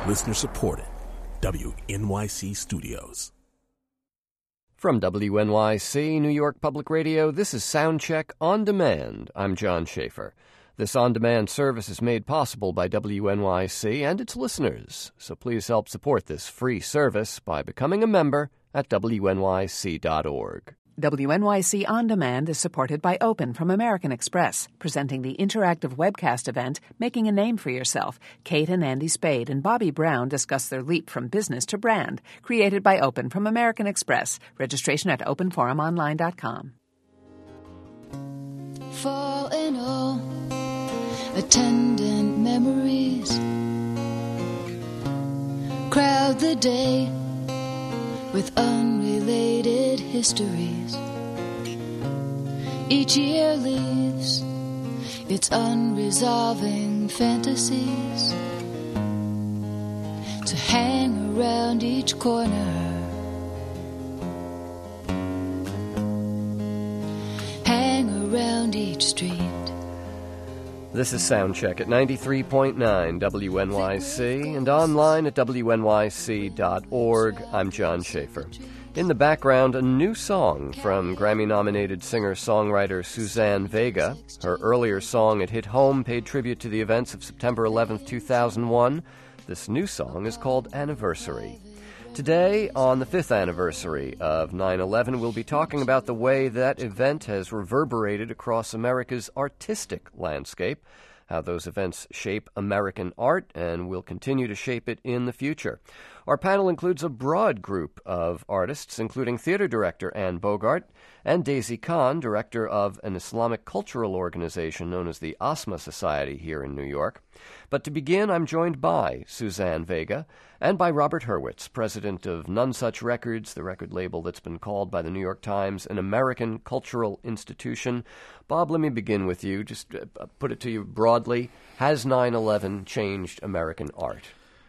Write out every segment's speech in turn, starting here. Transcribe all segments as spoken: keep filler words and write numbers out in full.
Listener supported. W N Y C Studios. From W N Y C, New York Public Radio, this is Soundcheck On Demand. I'm John Schaefer. This on-demand service is made possible by W N Y C and its listeners, so please help support this free service by becoming a member at W N Y C dot org. W N Y C On Demand is supported by Open from American Express, presenting the interactive webcast event, Making a Name for Yourself. Kate and Andy Spade and Bobby Brown discuss their leap from business to brand, created by Open from American Express. Registration at open forum online dot com. Fall in all, attendant memories crowd the day with unrelated histories. Each year leaves its unresolving fantasies to hang around each corner, hang around each street. This is Soundcheck at ninety-three point nine W N Y C and online at W N Y C dot org. I'm John Schaefer. In the background, a new song from Grammy-nominated singer-songwriter Suzanne Vega. Her earlier song, It Hit Home, paid tribute to the events of September eleventh, two thousand one. This new song is called Anniversary. Today, on the fifth anniversary of nine eleven, we'll be talking about the way that event has reverberated across America's artistic landscape, how those events shape American art, and will continue to shape it in the future. Our panel includes a broad group of artists, including theater director Anne Bogart and Daisy Khan, director of an Islamic cultural organization known as the Asma Society here in New York. But to begin, I'm joined by Suzanne Vega and by Robert Hurwitz, president of Nonesuch Records, the record label that's been called by the New York Times an American cultural institution. Bob, let me begin with you. Just uh, put it to you broadly. Has nine eleven changed American art?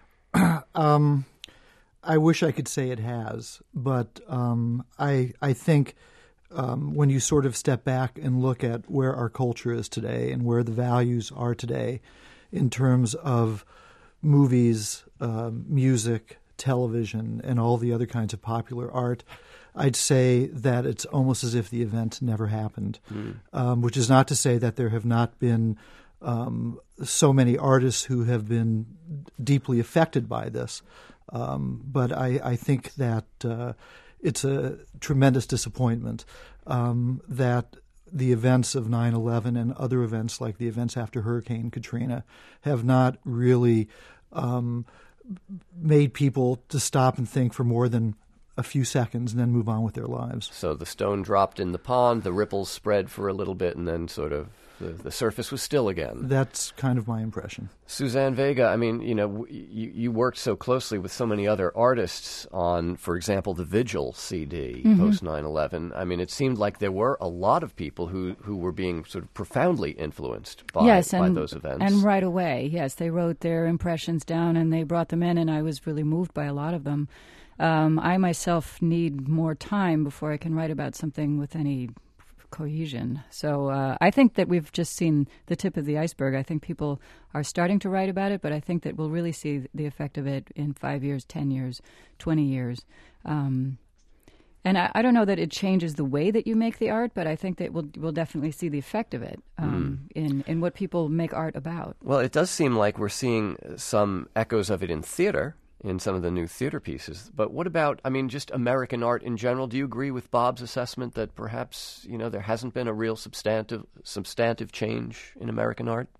um, I wish I could say it has, but um, I I think um, when you sort of step back and look at where our culture is today and where the values are today in terms of movies, uh, music, television, and all the other kinds of popular art, I'd say that it's almost as if the event never happened, mm. um, which is not to say that there have not been um, so many artists who have been deeply affected by this. Um, but I, I think that uh, it's a tremendous disappointment um, that the events of nine eleven and other events like the events after Hurricane Katrina have not really um, made people to stop and think for more than a few seconds and then move on with their lives. So the stone dropped in the pond, the ripples spread for a little bit, and then sort of the, the surface was still again. That's kind of my impression. Suzanne Vega, I mean, you know, you, you worked so closely with so many other artists on, for example, the Vigil C D mm-hmm. post nine eleven. I mean, it seemed like there were a lot of people who, who were being sort of profoundly influenced by, yes, by and, those events. And right away, yes, they wrote their impressions down and they brought them in, and I was really moved by a lot of them. Um, I myself need more time before I can write about something with any cohesion. So uh, I think that we've just seen the tip of the iceberg. I think people are starting to write about it, but I think that we'll really see the effect of it in five years, ten years, twenty years. Um, and I, I don't know that it changes the way that you make the art, but I think that we'll, we'll definitely see the effect of it um, mm. in, in what people make art about. Well, it does seem like we're seeing some echoes of it in theater, in some of the new theater pieces. But what about, I mean, just American art in general? Do you agree with Bob's assessment that perhaps, you know, there hasn't been a real substantive substantive change in American art?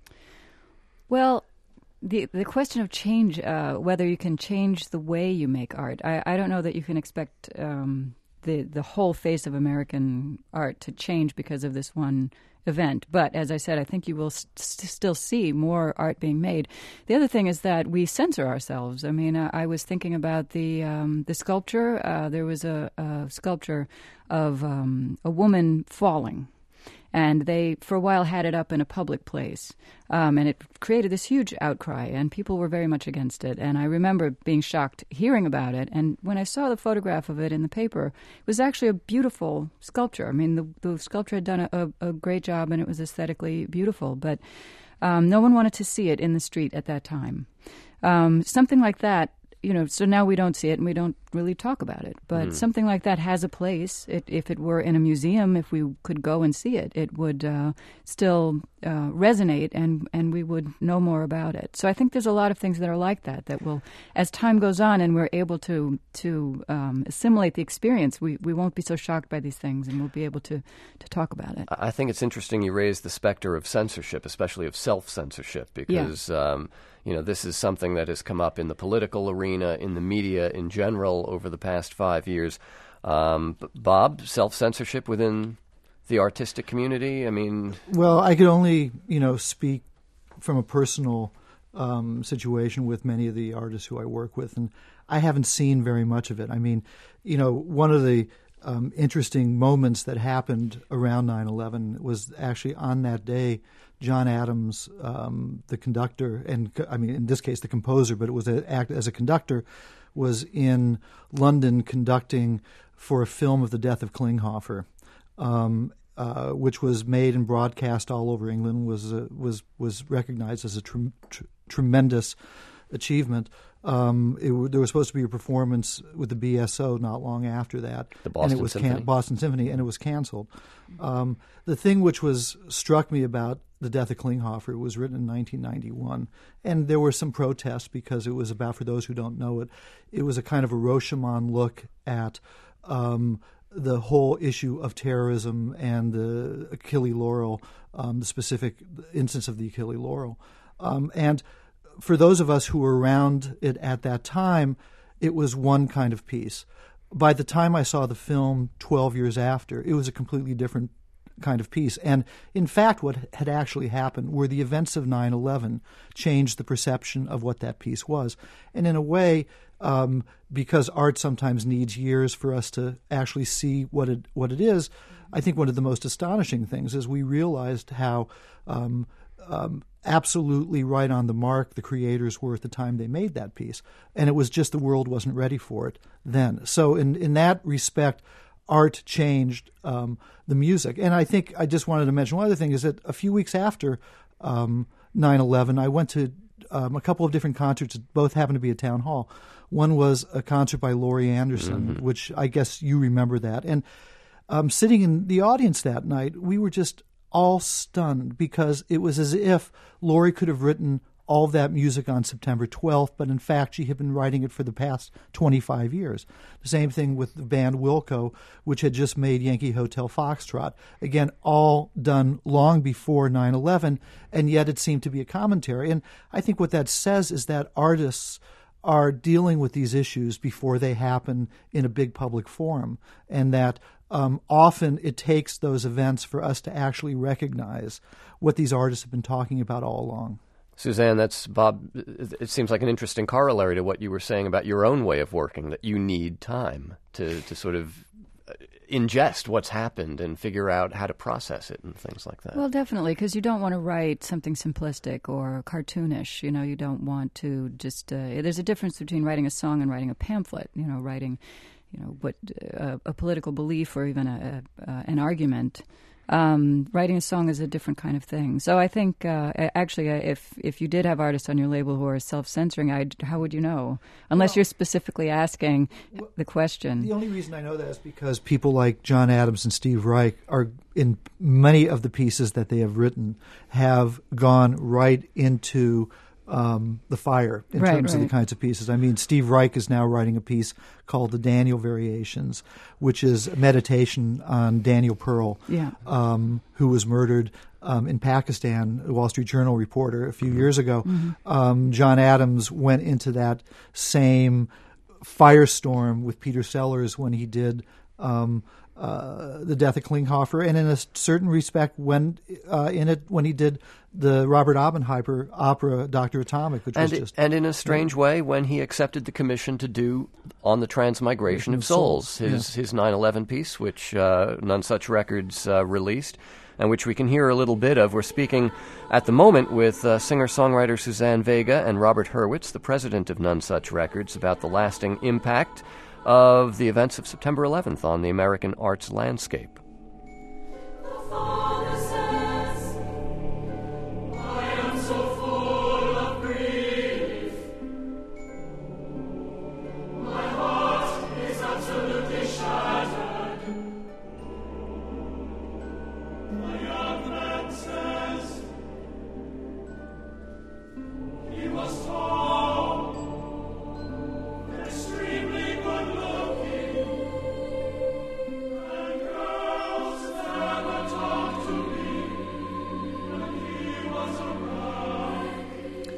Well, the the question of change, uh, whether you can change the way you make art, I, I don't know that you can expect um, the, the whole face of American art to change because of this one event. But as I said, I think you will st- still see more art being made. The other thing is that we censor ourselves. I mean, uh, I was thinking about the um, the sculpture. Uh, there was a, a sculpture of um, a woman falling. And they, for a while, had it up in a public place. Um, and it created this huge outcry, and people were very much against it. And I remember being shocked hearing about it. And when I saw the photograph of it in the paper, it was actually a beautiful sculpture. I mean, the, the sculptor had done a, a, a great job, and it was aesthetically beautiful. But um, no one wanted to see it in the street at that time. Um, something like that, you know, so now we don't see it and we don't really talk about it. But mm. something like that has a place. It, if it were in a museum, if we could go and see it, it would uh, still uh, resonate and, and we would know more about it. So I think there's a lot of things that are like that, that will, as time goes on and we're able to to um, assimilate the experience, we, we won't be so shocked by these things and we'll be able to, to talk about it. I think it's interesting you raise the specter of censorship, especially of self-censorship, because... Yeah. Um, You know, this is something that has come up in the political arena, in the media in general over the past five years. Um, Bob, self-censorship within the artistic community? I mean... Well, I could only, you know, speak from a personal um, situation with many of the artists who I work with, and I haven't seen very much of it. I mean, you know, one of the um, interesting moments that happened around nine eleven was actually on that day, John Adams, um, the conductor, and I mean, in this case, the composer, but it was a, act as a conductor, was in London conducting for a film of the death of Klinghoffer, um, uh, which was made and broadcast all over England, was uh, was was recognized as a tre- tre- tremendous achievement. Um, it, there was supposed to be a performance with the B S O not long after that, the Boston and it was Symphony. Can- Boston Symphony, and it was canceled. Um, the thing which was struck me about the death of Klinghoffer, it was written in nineteen ninety-one, and there were some protests because it was about, for those who don't know it, it was a kind of a Rashomon look at um, the whole issue of terrorism and the Achille Laurel, um, the specific instance of the Achille Laurel, um, and for those of us who were around it at that time, it was one kind of piece. By the time I saw the film twelve years after, it was a completely different kind of piece. And in fact, what had actually happened were the events of nine eleven changed the perception of what that piece was. And in a way, um, because art sometimes needs years for us to actually see what it what it is, I think one of the most astonishing things is we realized how um, um, absolutely right on the mark the creators were at the time they made that piece. And it was just the world wasn't ready for it then. So in, in that respect, art changed um, the music. And I think I just wanted to mention one other thing is that a few weeks after um, nine eleven, I went to um, a couple of different concerts that both happened to be at Town Hall. One was a concert by Laurie Anderson, mm-hmm. which I guess you remember that. And um, sitting in the audience that night, we were just all stunned because it was as if Laurie could have written all of that music on September twelfth, but in fact she had been writing it for the past twenty-five years. The same thing with the band Wilco, which had just made Yankee Hotel Foxtrot. Again, all done long before nine eleven, and yet it seemed to be a commentary. And I think what that says is that artists are dealing with these issues before they happen in a big public forum, and that um, often it takes those events for us to actually recognize what these artists have been talking about all along. Suzanne, that's Bob. It seems like an interesting corollary to what you were saying about your own way of working, that you need time to, to sort of ingest what's happened and figure out how to process it and things like that. Well, definitely, because you don't want to write something simplistic or cartoonish. You know, you don't want to just. Uh, there's a difference between writing a song and writing a pamphlet. You know, writing, you know, what uh, a political belief or even a, a, uh, an argument. Um, writing a song is a different kind of thing. So I think, uh, actually, uh, if if you did have artists on your label who are self-censoring, I'd, how would you know? Unless well, you're specifically asking well, the question. The only reason I know that is because people like John Adams and Steve Reich are, in many of the pieces that they have written, have gone right into um, the fire in right, terms right. of the kinds of pieces. I mean, Steve Reich is now writing a piece called The Daniel Variations, which is a meditation on Daniel Pearl, yeah. um, who was murdered um, in Pakistan, a Wall Street Journal reporter, a few mm-hmm. years ago. Mm-hmm. Um, John Adams went into that same firestorm with Peter Sellers when he did um, uh, The Death of Klinghoffer, and in a certain respect, when uh, in it when he did the Robert Oppenheimer opera Doctor Atomic, which and was it, just and in a strange yeah. way, when he accepted the commission to do On the Transmigration of Souls, Souls. his Yeah. his nine eleven piece, which uh, None Such Records uh, released, and which we can hear a little bit of. We're speaking at the moment with uh, singer-songwriter Suzanne Vega and Robert Hurwitz, the president of None Such Records, about the lasting impact of the events of September eleventh on the American arts landscape.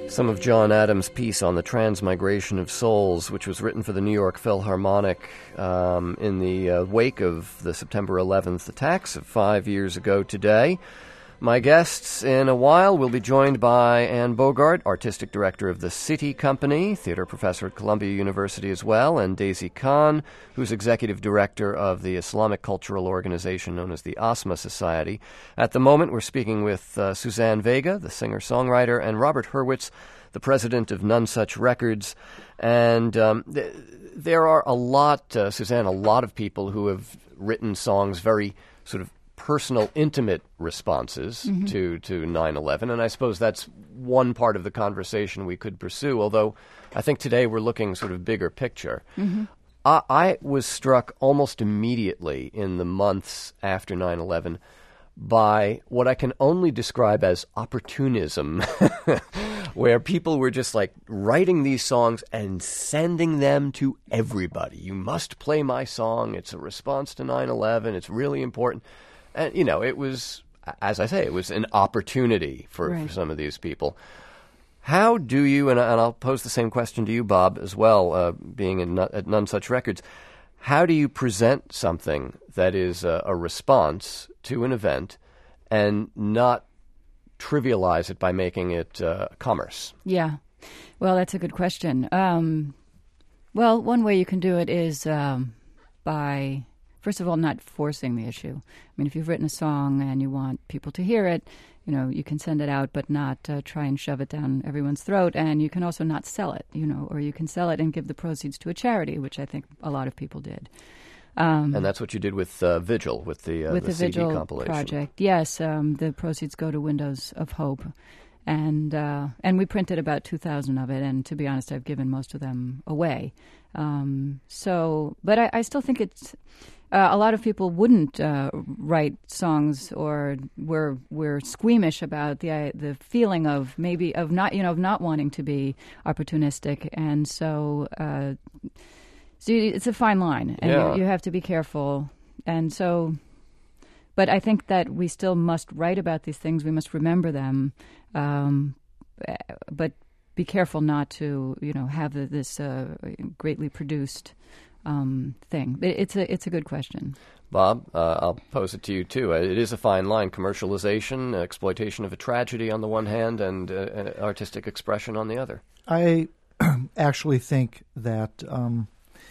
Some of John Adams' piece on the transmigration of souls, which was written for the New York Philharmonic um, in the uh, wake of the September eleventh attacks of five years ago today. My guests in a while will be joined by Anne Bogart, Artistic Director of the City Company, theater professor at Columbia University as well, and Daisy Khan, who's Executive Director of the Islamic cultural organization known as the ASMA Society. At the moment, we're speaking with uh, Suzanne Vega, the singer-songwriter, and Robert Hurwitz, the president of None Such Records. And um, th- there are a lot, uh, Suzanne, a lot of people who have written songs, very sort of personal, intimate responses mm-hmm. to, to nine eleven, and I suppose that's one part of the conversation we could pursue, although I think today we're looking sort of bigger picture. Mm-hmm. I, I was struck almost immediately in the months after nine eleven by what I can only describe as opportunism, where people were just like writing these songs and sending them to everybody. You must play my song. It's a response to nine eleven. It's really important. And, you know, it was, as I say, it was an opportunity for, right. for some of these people. How do you, and, and I'll pose the same question to you, Bob, as well, uh, being in, at None Such Records, how do you present something that is a, a response to an event and not trivialize it by making it uh, commerce? Yeah. Well, that's a good question. Um, well, one way you can do it is um, by... First of all, not forcing the issue. I mean, if you've written a song and you want people to hear it, you know, you can send it out, but not uh, try and shove it down everyone's throat. And you can also not sell it, you know, or you can sell it and give the proceeds to a charity, which I think a lot of people did. Um, and that's what you did with uh, Vigil, with the, uh, with the, the C D Vigil compilation. Project. Yes, um, the proceeds go to Windows of Hope. And uh, and we printed about two thousand of it, and to be honest, I've given most of them away. Um, so, but I, I still think it's... Uh, a lot of people wouldn't uh, write songs, or were were squeamish about the uh, the feeling of maybe of not you know of not wanting to be opportunistic, and so uh, so it's a fine line, and yeah. you, you have to be careful. And so, but I think that we still must write about these things. We must remember them, um, but be careful not to you know have this uh, greatly produced. Um, thing. It's a it's a good question. Bob, uh, I'll pose it to you too. It is a fine line: commercialization, exploitation of a tragedy on the one hand, and uh, artistic expression on the other. I actually think that um,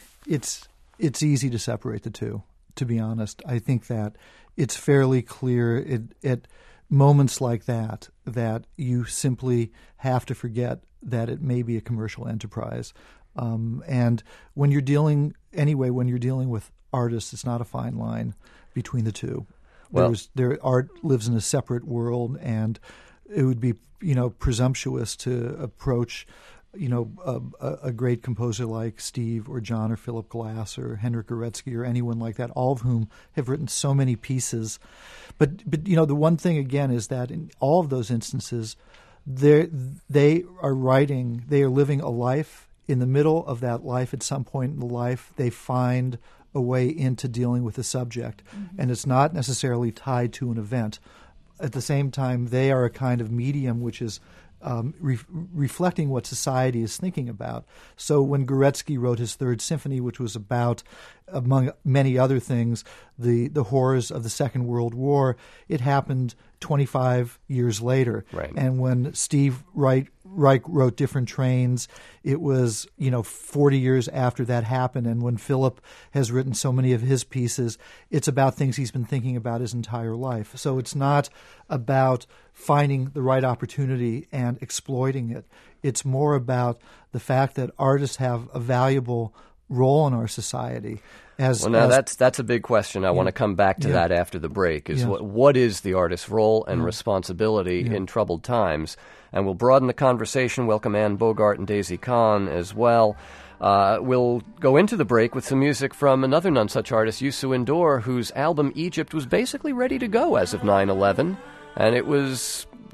it's it's easy to separate the two. To be honest, I think that it's fairly clear at, at moments like that that you simply have to forget that it may be a commercial enterprise. Um, and when you're dealing, anyway, when you're dealing with artists, it's not a fine line between the two. Well, There's, their art lives in a separate world, and it would be, you know, presumptuous to approach, you know, a, a great composer like Steve or John or Philip Glass or Henryk Gorecki or anyone like that, all of whom have written so many pieces. But, but you know, the one thing, again, is that in all of those instances, they they are writing, they are living a life. In the middle of that life, at some point in the life, they find a way into dealing with the subject. Mm-hmm. And it's not necessarily tied to an event. At the same time, they are a kind of medium which is um, re- reflecting what society is thinking about. So when Gorecki wrote his Third Symphony, which was about, among many other things, the, the horrors of the Second World War, it happened twenty-five years later. Right. And when Steve Reich, Reich wrote Different Trains, it was, you know, forty years after that happened. And when Philip has written so many of his pieces, it's about things he's been thinking about his entire life. So it's not about finding the right opportunity and exploiting it. It's more about the fact that artists have a valuable role in our society. As, well, now as, that's that's a big question. I yeah. want to come back to yeah. that after the break. Is yeah. what what is the artist's role and yeah. responsibility yeah. in troubled times? And we'll broaden the conversation. Welcome Anne Bogart and Daisy Khan as well. Uh, we'll go into the break with some music from another None Such artist, Youssou N'Dour, whose album Egypt was basically ready to go as of nine eleven, and it was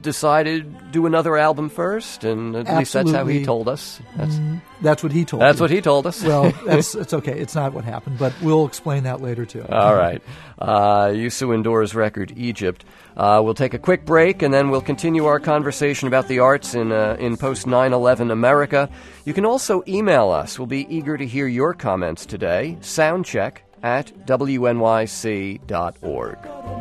decided do another album first, and at least that's how he Absolutely. told us. That's, That's what he told that's you. what he told us. Well, that's it's okay. It's not what happened, but we'll explain that later too. All right. Uh, Youssou N'Dour's record, Egypt. Uh, we'll take a quick break, and then we'll continue our conversation about the arts in uh, in post nine eleven America. You can also email us. We'll be eager to hear your comments today. Soundcheck at W N Y C dot org.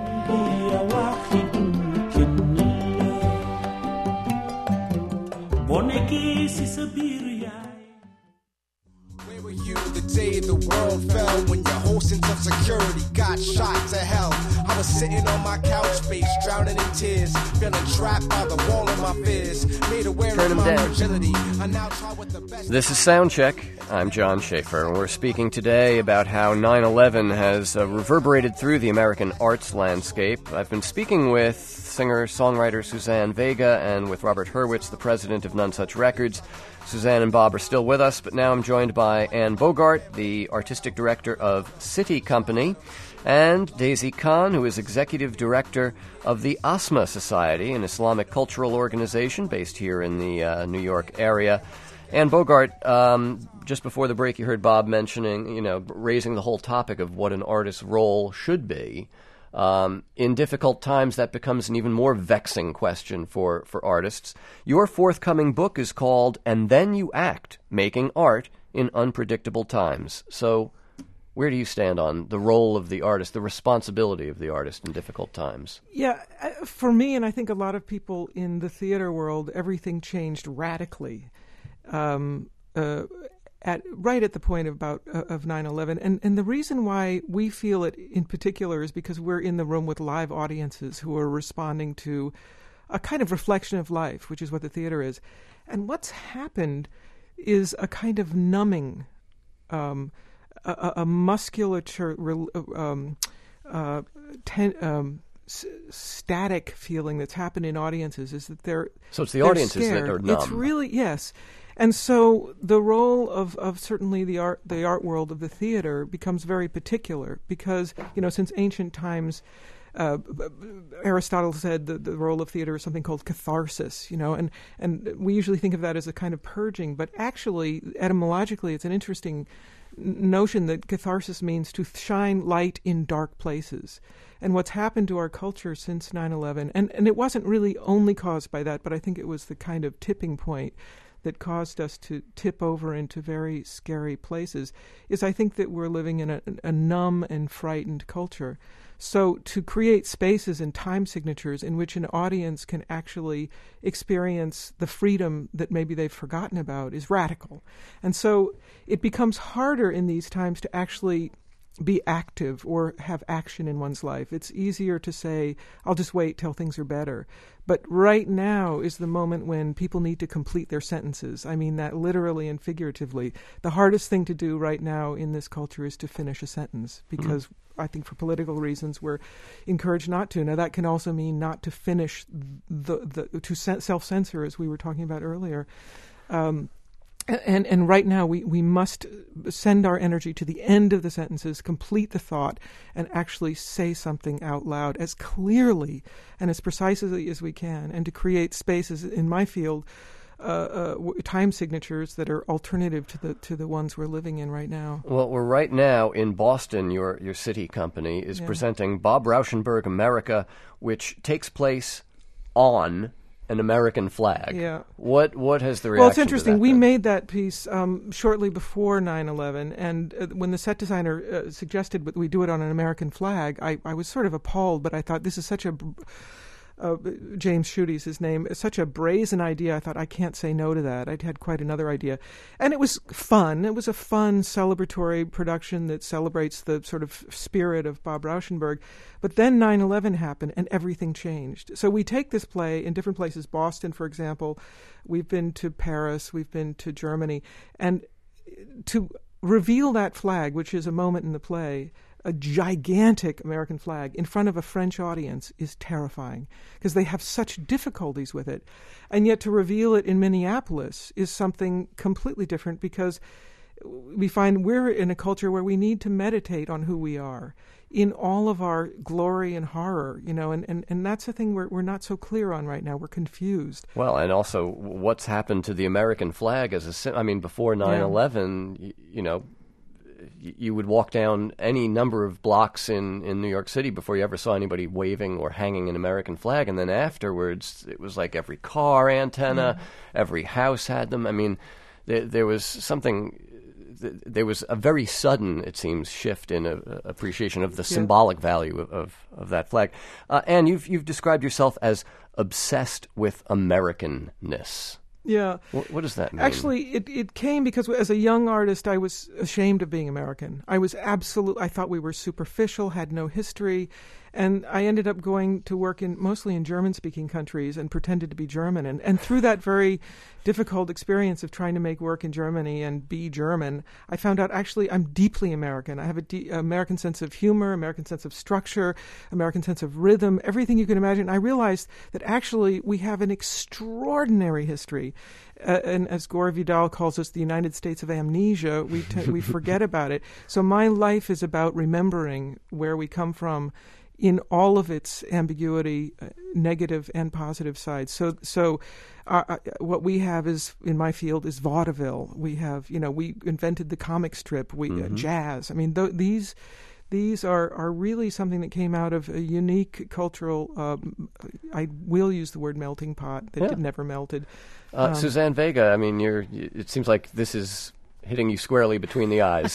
Where were you the day the world fell? When your whole sense of security got shot to hell. I was sitting on my couch space, drowning in tears, feeling trapped by the wall of my fears. Made aware Turn of 'em my down. fragility. I now try with the best. This is Soundcheck. I'm John Schaefer, and we're speaking today about how nine eleven has uh, reverberated through the American arts landscape. I've been speaking with singer-songwriter Suzanne Vega and with Robert Hurwitz, the president of None Such Records. Suzanne and Bob are still with us, but now I'm joined by Ann Bogart, the artistic director of City Company, and Daisy Khan, who is executive director of the ASMA Society, an Islamic cultural organization based here in the uh, New York area. Ann Bogart, um, just before the break, you heard Bob mentioning, you know, raising the whole topic of what an artist's role should be. Um, in difficult times, that becomes an even more vexing question for, for artists. Your forthcoming book is called And Then You Act, Making Art in Unpredictable Times. So where do you stand on the role of the artist, the responsibility of the artist in difficult times? Yeah, uh, for me, and I think a lot of people in the theater world, everything changed radically. Um, uh, At, right at the point of about uh, of nine eleven. And, and the reason why we feel it in particular is because we're in the room with live audiences who are responding to a kind of reflection of life, which is what the theater is. And what's happened is a kind of numbing, um, a, a musculature, um, uh, ten, um, s- static feeling that's happened in audiences is that they're So it's the they're audiences scared. that are numb. It's really, yes. And so the role of, of certainly the art the art world of the theater becomes very particular because, you know, since ancient times, uh, Aristotle said that the role of theater is something called catharsis, you know, and, and we usually think of that as a kind of purging, but actually, etymologically, it's an interesting notion that catharsis means to shine light in dark places. And what's happened to our culture since nine eleven, and, and it wasn't really only caused by that, but I think it was the kind of tipping point that caused us to tip over into very scary places, is I think that we're living in a, a numb and frightened culture. So to create spaces and time signatures in which an audience can actually experience the freedom that maybe they've forgotten about is radical. And so it becomes harder in these times to actually be active or have action in one's life. It's easier to say, I'll just wait till things are better. But right now is the moment when people need to complete their sentences. I mean that literally and figuratively. The hardest thing to do right now in this culture is to finish a sentence because mm-hmm. I think for political reasons we're encouraged not to. Now that can also mean not to finish the, the to self-censor, as we were talking about earlier. Um, And and right now we, we must send our energy to the end of the sentences, complete the thought, and actually say something out loud as clearly and as precisely as we can, and to create spaces in my field, uh, uh, time signatures that are alternative to the to the ones we're living in right now. Well, we're right now in Boston. Your your City Company is Yeah. presenting Bob Rauschenberg America, which takes place on an American flag. Yeah. What what has the reaction Well, it's to interesting. that We been? made that piece um, shortly before nine eleven, and uh, when the set designer uh, suggested that we do it on an American flag, I, I was sort of appalled, but I thought this is such a... Uh, James Schuette's his name. It's such a brazen idea. I thought, I can't say no to that. I'd had quite another idea. And it was fun. It was a fun, celebratory production that celebrates the sort of spirit of Bob Rauschenberg. But then nine eleven happened, and everything changed. So we take this play in different places. Boston, for example. We've been to Paris. We've been to Germany. And to reveal that flag, which is a moment in the play, a gigantic American flag in front of a French audience, is terrifying because they have such difficulties with it. And yet to reveal it in Minneapolis is something completely different because we find we're in a culture where we need to meditate on who we are. in all of our glory and horror, you know, and, and, and that's the thing we're, we're not so clear on right now. We're confused. Well, and also what's happened to the American flag as a sy- I mean, before nine eleven, yeah. you, you know, you would walk down any number of blocks in, in New York City before you ever saw anybody waving or hanging an American flag. And then afterwards, it was like every car antenna, yeah. every house had them. I mean, there, there was something, there was a very sudden, it seems, shift in a, a appreciation of the yeah. symbolic value of, of, of that flag. Uh, and you've, you've described yourself as obsessed with Americanness. Yeah. What, what does that mean? Actually, it, it came because as a young artist, I was ashamed of being American. I was absolute. I thought we were superficial, had no history. And I ended up going to work in mostly in German-speaking countries and pretended to be German. And, and through that very difficult experience of trying to make work in Germany and be German, I found out actually I'm deeply American. I have an de- American sense of humor, American sense of structure, American sense of rhythm, everything you can imagine. I realized that actually we have an extraordinary history. Uh, and as Gore Vidal calls us, the United States of amnesia, we t- we forget about it. So my life is about remembering where we come from in all of its ambiguity, uh, negative and positive sides. So, so uh, uh, what we have is in my field is vaudeville. We have, you know, we invented the comic strip. We mm-hmm. uh, jazz. I mean, th- these these are are really something that came out of a unique cultural. Um, I will use the word melting pot that yeah. never melted. Uh, um, Suzanne Vega. I mean, you're. It seems like this is hitting you squarely between the eyes.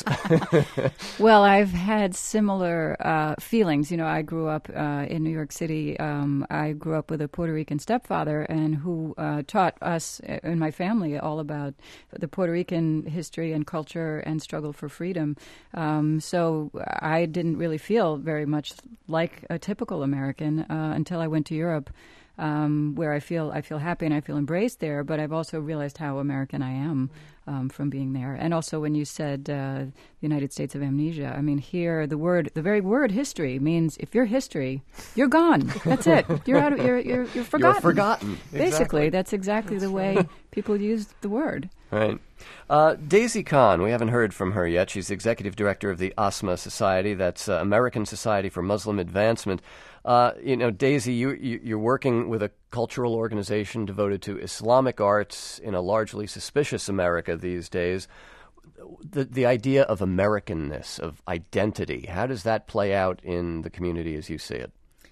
Well, I've had similar uh, feelings. You know, I grew up uh, in New York City. Um, I grew up with a Puerto Rican stepfather, and who uh, taught us and my family all about the Puerto Rican history and culture and struggle for freedom. Um, so I didn't really feel very much like a typical American uh, until I went to Europe. Um, where I feel I feel happy and I feel embraced there, but I've also realized how American I am um, from being there. And also when you said uh, the United States of amnesia, I mean, here the word, the very word history means if you're history, you're gone. That's it. You're out of, you're you're, you're forgotten. You're forgotten. Basically, exactly. that's exactly that's the way right. people use the word. Right. Uh, Daisy Khan, we haven't heard from her yet. She's the executive director of the ASMA Society, that's uh, American Society for Muslim Advancement. Uh, you know, Daisy, you, you, you're working with a cultural organization devoted to Islamic arts in a largely suspicious America these days. The, the idea of Americanness, of identity, how does that play out in the community as you see it?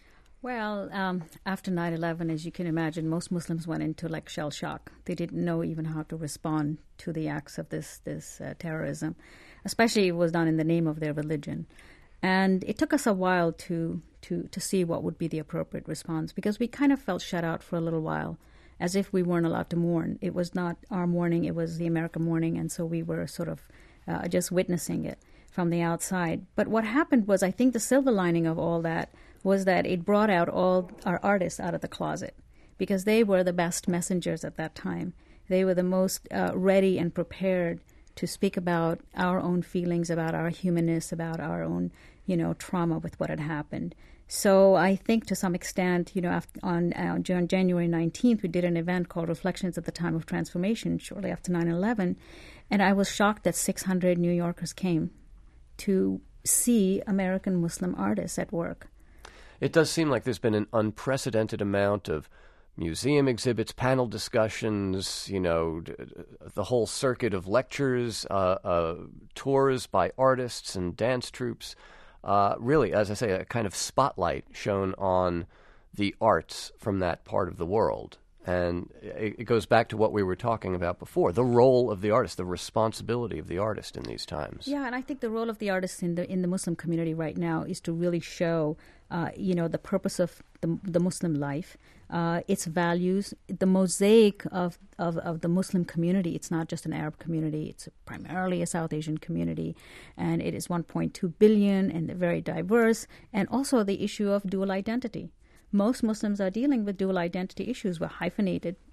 Well, um, after nine eleven, as you can imagine, most Muslims went into like shell shock. They didn't know even how to respond to the acts of this this uh, terrorism, especially it was done in the name of their religion. And it took us a while to, to, to see what would be the appropriate response, because we kind of felt shut out for a little while, as if we weren't allowed to mourn. It was not our mourning, it was the American mourning, and so we were sort of uh, just witnessing it from the outside. But what happened was, I think the silver lining of all that was that it brought out all our artists out of the closet, because they were the best messengers at that time. They were the most uh, ready and prepared to speak about our own feelings, about our humanness, about our own, you know, trauma with what had happened. So I think to some extent, you know, after, on, uh, on January nineteenth, we did an event called Reflections at the Time of Transformation, shortly after nine eleven, and I was shocked that six hundred New Yorkers came to see American Muslim artists at work. It does seem like there's been an unprecedented amount of museum exhibits, panel discussions, you know, the whole circuit of lectures, uh, uh, tours by artists and dance troupes. Uh, really, as I say, a kind of spotlight shown on the arts from that part of the world. And it, it goes back to what we were talking about before, the role of the artist, the responsibility of the artist in these times. Yeah, and I think the role of the artist in the in the Muslim community right now is to really show, uh, you know, the purpose of the, the Muslim life, uh, its values, the mosaic of, of, of the Muslim community. It's not just an Arab community. It's primarily a South Asian community, and it is one point two billion and very diverse, and also the issue of dual identity. Most Muslims are dealing with dual identity issues. We're hyphenated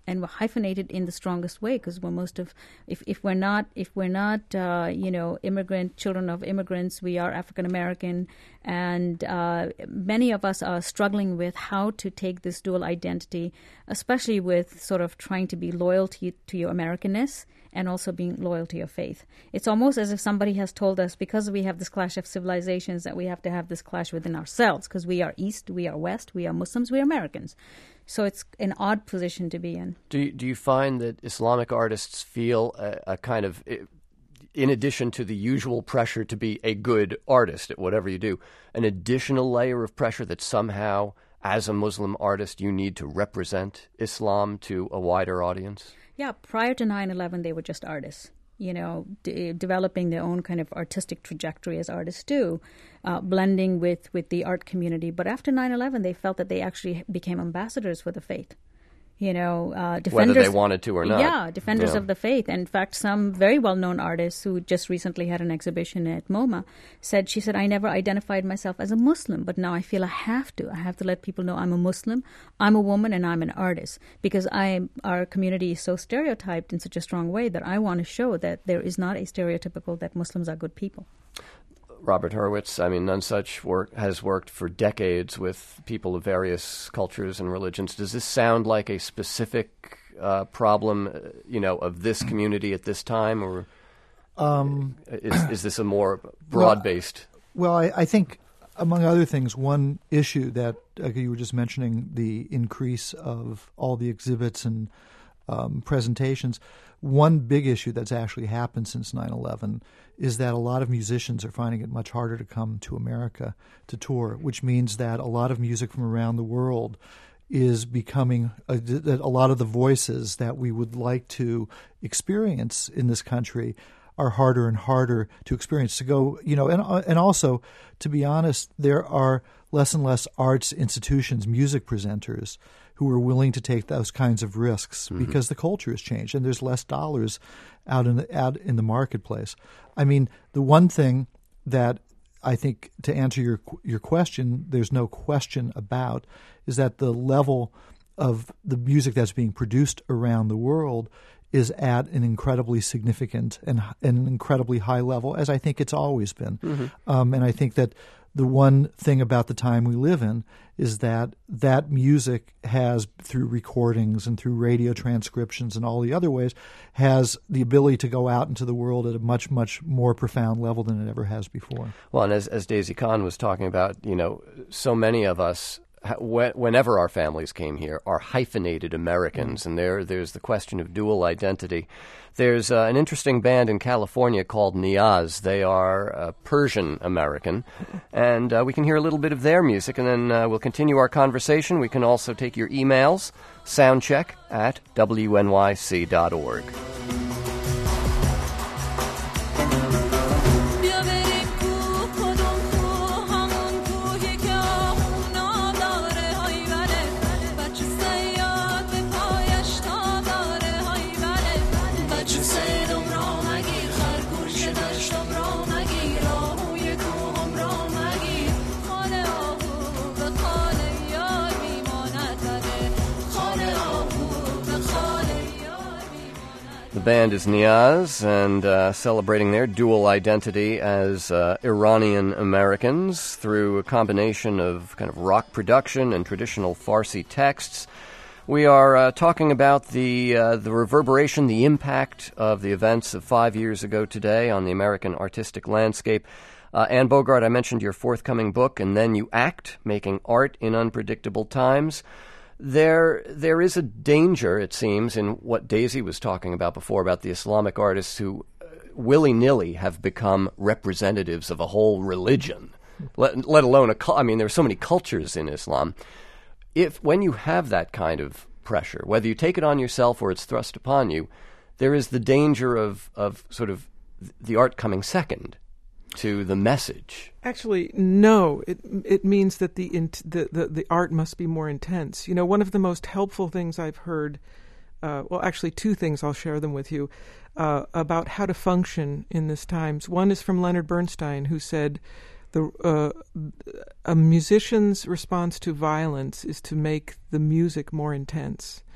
and we're hyphenated in the strongest way because we're most of if, if we're not if we're not uh, you know immigrant children of immigrants, we are African American, and uh, many of us are struggling with how to take this dual identity, especially with sort of trying to be loyal to, to your Americanness and also being loyal to your faith. It's almost as if somebody has told us, because we have this clash of civilizations, that we have to have this clash within ourselves, because we are East, we are West, we are Muslims, we are Americans. So it's an odd position to be in. Do you, do you find that Islamic artists feel a, a kind of, in addition to the usual pressure to be a good artist at whatever you do, an additional layer of pressure that somehow, as a Muslim artist, you need to represent Islam to a wider audience? Yeah, prior to nine eleven, they were just artists, you know, d- developing their own kind of artistic trajectory as artists do, uh, blending with, with the art community. But after nine eleven, they felt that they actually became ambassadors for the faith. You know, uh, defenders... Whether they wanted to or not. Yeah, defenders yeah. of the faith. And in fact, some very well-known artists who just recently had an exhibition at MoMA said, she said, I never identified myself as a Muslim, but now I feel I have to. I have to let people know I'm a Muslim, I'm a woman, and I'm an artist. Because I, our community is so stereotyped in such a strong way that I want to show that there is not a stereotypical that Muslims are good people. Robert Hurwitz, I mean, Nonesuch work, has worked for decades with people of various cultures and religions. Does this sound like a specific uh, problem, uh, you know, of this community at this time, or um, is, is this a more broad-based? Well, well I, I think, among other things, one issue that uh, you were just mentioning, the increase of all the exhibits and um, presentations. One big issue that's actually happened since nine eleven is that a lot of musicians are finding it much harder to come to America to tour, which means that a lot of music from around the world is becoming a, that a lot of the voices that we would like to experience in this country are harder and harder to experience, to go, you know, and and also, to be honest, there are less and less arts institutions, music presenters, who are willing to take those kinds of risks mm-hmm. because the culture has changed and there's less dollars out in the out in the marketplace. I mean, the one thing that I think, to answer your your question, there's no question about, is that the level of the music that's being produced around the world is at an incredibly significant and, and an incredibly high level, as I think it's always been. Mm-hmm. Um, and I think that the one thing about the time we live in is that that music has, through recordings and through radio transcriptions and all the other ways, has the ability to go out into the world at a much, much more profound level than it ever has before. Well, and as, as Daisy Kahn was talking about, you know, so many of us, whenever our families came here, are hyphenated Americans, and there there's the question of dual identity. There's uh, an interesting band in California called Niyaz. They are uh, Persian American, and uh, we can hear a little bit of their music, and then uh, we'll continue our conversation. We can also take your emails, soundcheck at W N Y C dot org. The band is Niyaz, and uh, celebrating their dual identity as uh, Iranian Americans through a combination of kind of rock production and traditional Farsi texts. We are uh, talking about the uh, the reverberation, the impact of the events of five years ago today on the American artistic landscape. Uh, Anne Bogart, I mentioned your forthcoming book, And Then You Act, Making Art in Unpredictable Times. There, there is a danger, it seems, in what Daisy was talking about before, about the Islamic artists who uh, willy-nilly have become representatives of a whole religion, let, let alone a cu- I mean, there are so many cultures in Islam. If when you have that kind of pressure, whether you take it on yourself or it's thrust upon you, there is the danger of, of sort of the art coming second to the message. Actually, no. It it means that the, in, the the the art must be more intense. You know, one of the most helpful things I've heard, uh, well, actually two things, I'll share them with you, uh, about how to function in this times. One is from Leonard Bernstein, who said, the uh, a musician's response to violence is to make the music more intense.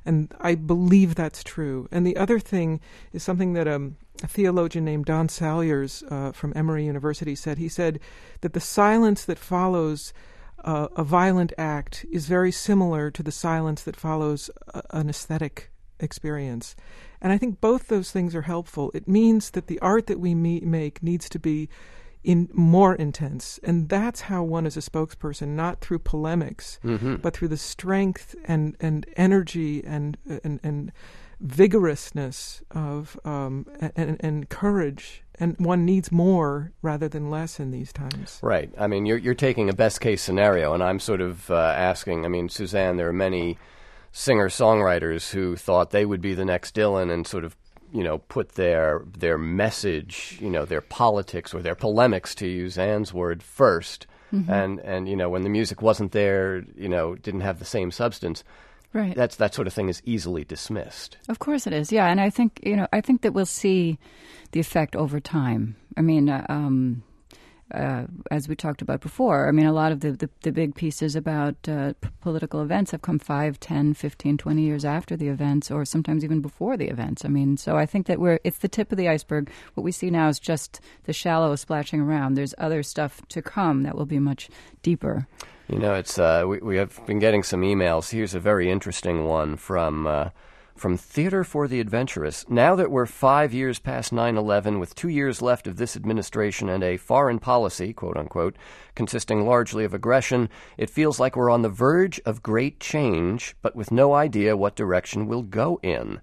And I believe that's true. And the other thing is something that um, a theologian named Don Salyers uh, from Emory University said. He said that the silence that follows uh, a violent act is very similar to the silence that follows a, an aesthetic experience. And I think both those things are helpful. It means that the art that we me- make needs to be in more intense. And that's how one is a spokesperson, not through polemics, mm-hmm. but through the strength and, and energy and, and, and vigorousness of um, and, and courage. And one needs more rather than less in these times. Right. I mean, you're, you're taking a best-case scenario, and I'm sort of uh, asking, I mean, Suzanne, there are many singer-songwriters who thought they would be the next Dylan and sort of, you know, put their their message, you know, their politics or their polemics, to use Anne's word, first. Mm-hmm. And, and, you know, when the music wasn't there, you know, didn't have the same substance. Right. That's, that sort of thing is easily dismissed. Of course it is, yeah. And I think, you know, I think that we'll see the effect over time. I mean, uh, um, Uh, as we talked about before, I mean, a lot of the, the, the big pieces about uh, p- political events have come five, ten, fifteen, twenty years after the events, or sometimes even before the events. I mean, so I think that we're it's the tip of the iceberg. What we see now is just the shallow splashing around. There's other stuff to come that will be much deeper. You know, it's uh, we, we have been getting some emails. Here's a very interesting one from... Uh, From Theater for the Adventurous. Now that we're five years past nine eleven, with two years left of this administration and a foreign policy, quote-unquote, consisting largely of aggression, it feels like we're on the verge of great change, but with no idea what direction we'll go in.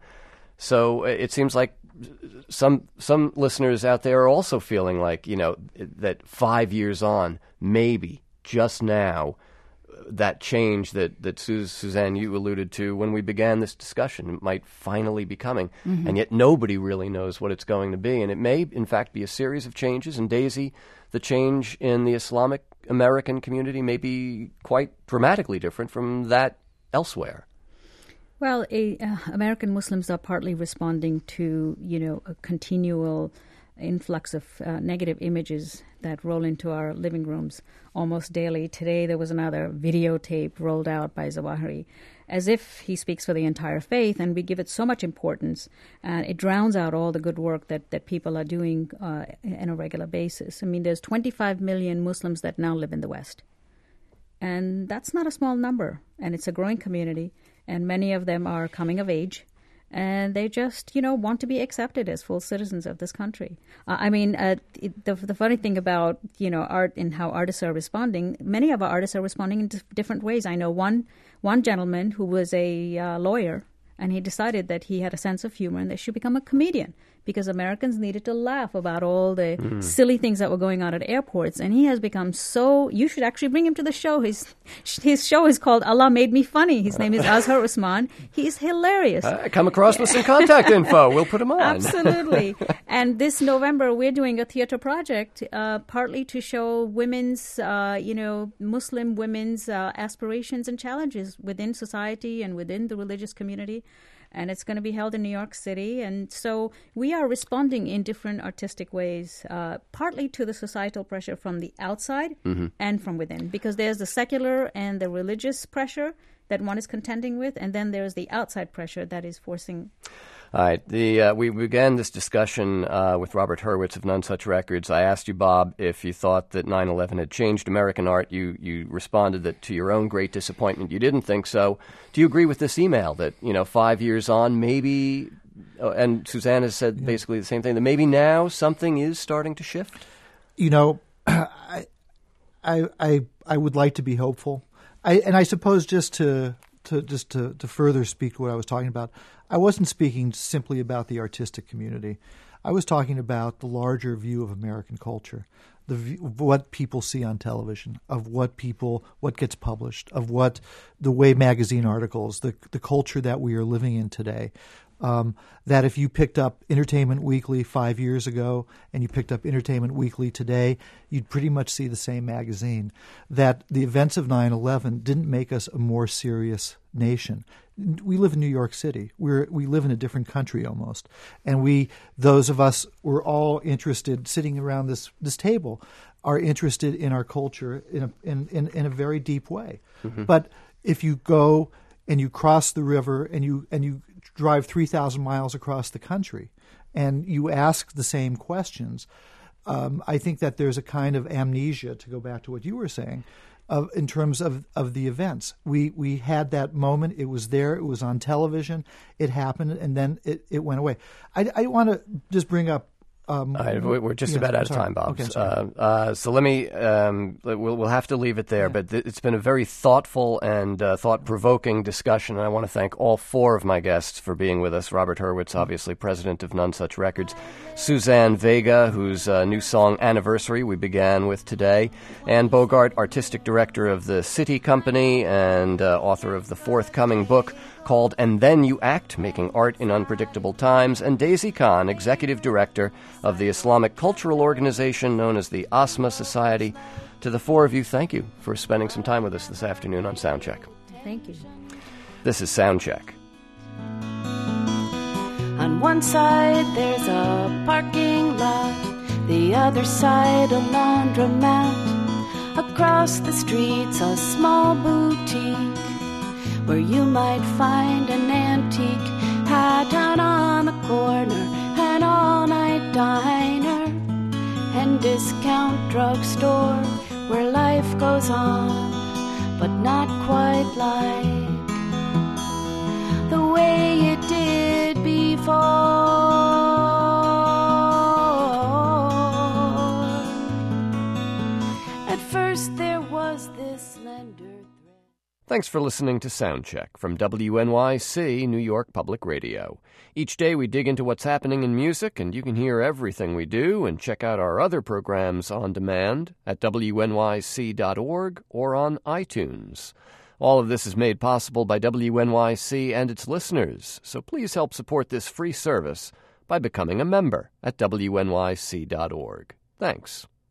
So it seems like some some listeners out there are also feeling like, you know, that five years on, maybe, just now, that change that, that Sus- Suzanne, you alluded to when we began this discussion might finally be coming. Mm-hmm. And yet nobody really knows what it's going to be. And it may, in fact, be a series of changes. And Daisy, the change in the Islamic American community may be quite dramatically different from that elsewhere. Well, a, uh, American Muslims are partly responding to, you know, a continual influx of uh, negative images that roll into our living rooms almost daily. Today there was another videotape rolled out by Zawahiri, as if he speaks for the entire faith, and we give it so much importance, and it drowns out all the good work that, that people are doing uh, on a regular basis. I mean, there's twenty-five million Muslims that now live in the West, and that's not a small number, and it's a growing community, and many of them are coming of age. And they just, you know, want to be accepted as full citizens of this country. Uh, I mean, uh, it, the, the funny thing about, you know, art and how artists are responding, many of our artists are responding in d- different ways. I know one one gentleman who was a uh, lawyer, and he decided that he had a sense of humor and they should become a comedian because Americans needed to laugh about all the mm. silly things that were going on at airports. And he has become so... You should actually bring him to the show. His his show is called Allah Made Me Funny. His name is Azhar Usman. He's hilarious. Uh, come across with some contact info. We'll put him on. Absolutely. And this November, we're doing a theater project, uh, partly to show women's, uh, you know, Muslim women's uh, aspirations and challenges within society and within the religious community. And it's going to be held in New York City. And so we are responding in different artistic ways, uh, partly to the societal pressure from the outside mm-hmm. and from within, because there's the secular and the religious pressure that one is contending with, and then there's the outside pressure that is forcing. All right. The, uh, we began this discussion uh, with Robert Hurwitz of None Such Records. I asked you, Bob, if you thought that nine eleven had changed American art. You you responded that to your own great disappointment, you didn't think so. Do you agree with this email that, you know, five years on, maybe, uh, and Suzanne has said yeah. basically the same thing, that maybe now something is starting to shift? You know, I I I, I would like to be hopeful. I, and I suppose just to to just to, to further speak to what I was talking about, I wasn't speaking simply about the artistic community. I was talking about the larger view of American culture, the view, what people see on television, of what people, what gets published, of what the way magazine articles, the the culture that we are living in today. Um, that if you picked up Entertainment Weekly five years ago and you picked up Entertainment Weekly today, you'd pretty much see the same magazine. That the events of nine eleven didn't make us a more serious nation. We live in New York City. We're we live in a different country almost, and we those of us were all interested sitting around this this table are interested in our culture in a in in, in a very deep way. Mm-hmm. But if you go and you cross the river and you and you drive three thousand miles across the country, and you ask the same questions. Um, I think that there's a kind of amnesia, to go back to what you were saying, of in terms of, of the events. We we had that moment. It was there. It was on television. It happened, and then it, it went away. I, I want to just bring up. Um, I, we're just yes, about out sorry. of time, Bob. Okay, uh, uh, so let me. Um, we'll we'll have to leave it there. Yeah. But th- it's been a very thoughtful and uh, thought-provoking discussion, and I want to thank all four of my guests for being with us. Robert Hurwitz, obviously president of None Such Records. Suzanne Vega, whose uh, new song "Anniversary" we began with today. Anne Bogart, artistic director of the City Company and uh, author of the forthcoming book called And Then You Act, Making Art in Unpredictable Times, and Daisy Khan, executive director of the Islamic cultural organization known as the ASMA Society. To the four of you, thank you for spending some time with us this afternoon on Soundcheck. Thank you. This is Soundcheck. On one side there's a parking lot, the other side a laundromat. Across the street's a small boutique where you might find an antique hat out on the corner, an all-night diner, and discount drugstore where life goes on, but not quite like the way it did before. At first there was this slender thread. Thanks for listening to Soundcheck from W N Y C, New York Public Radio. Each day we dig into what's happening in music, and you can hear everything we do and check out our other programs on demand at W N Y C dot org or on iTunes. All of this is made possible by W N Y C and its listeners, so please help support this free service by becoming a member at W N Y C dot org. Thanks.